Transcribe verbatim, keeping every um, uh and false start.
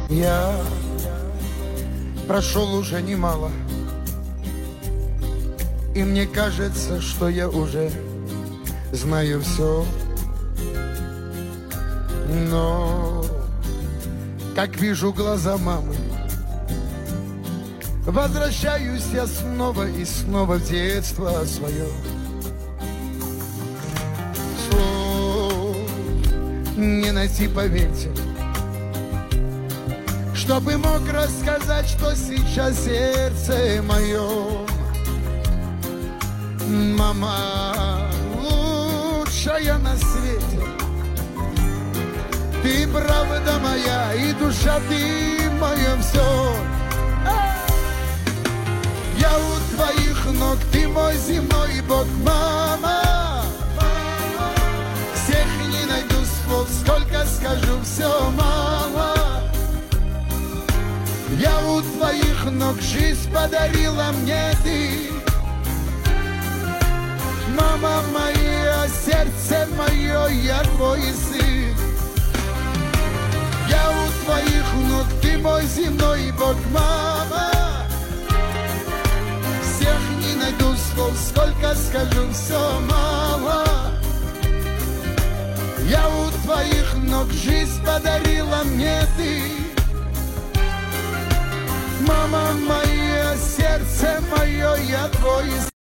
Я прошел уже немало, и мне кажется, что я уже знаю все. Но, как вижу глаза мамы, возвращаюсь я снова и снова в детство свое. Слов не найти, поверьте, чтобы мог рассказать, что сейчас в сердце моем. Мама лучшая на свете, ты правда моя, и душа ты мое все. Я у твоих ног, ты мой земной Бог, мама. Всех не найду слов, сколько скажу, все мало. Я у твоих ног, жизнь подарила мне ты. Мама моя, сердце мое, я твой сын. Я у твоих ног, ты мой земной Бог, мама. Всех не найду слов, сколько скажу, все мало. Я у твоих ног, жизнь подарила мне ты. Мама моя, сердце мое, я твой сын.